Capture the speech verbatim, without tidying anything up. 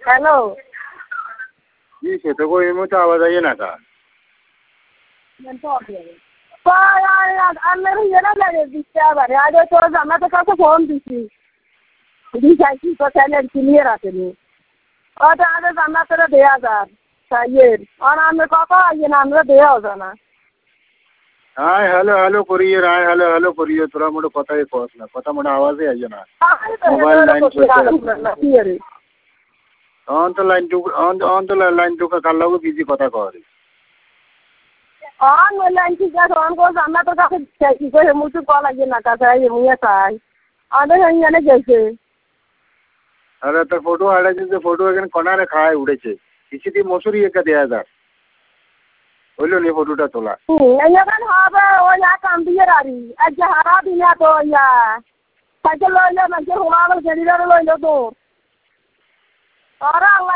Hello. জি সেটা কই এই মুহূর্তে আওয়াজ আইয়ে না কা আমার ইয়ে না লাগে দিচ্ছে আবার আগে তোর জামাতের কাছে ফোন দিছি দিছি তো চ্যানেল ক্লিয়ার আসেনি ওটা আগে জান্নাতের দেয়া যান ইয়ের আর আমরা কথা ইয়ে না আমরা দেওয়া জানা হাই হ্যালো হ্যালো করিয়ে হাই হ্যালো হ্যালো করিয়ে তোরা মোটে কথাই কস না কথা মোটে আওয়াজে আইয়ে না মোবাইল লাইন অন তো লাইন টুকু অন তো লাইন টুকু কার লাগু বিজি কথা কর on লাইন ঠিক আছে অন করে জান্নাতের কাছে কি করে মুচু কল আইয়ে না কাছে আইয়ে মুয়ে চাই আমাদের এখানে গেছে আরে তোর ফটো আড়াইছে যে ফটো এখানে কনারে খায় উড়েছে কিছু দিয়ে মসুরি একা দেয়া যা হইলো নি ফটোটা তোলা এখানে হবে ওই এক কাম দিয়ে রারি এক যে হারা দিনা তো ইয়া সাইকেল লইলে নাকি হোমাবার গেড়িদারে লইলো তো ওরা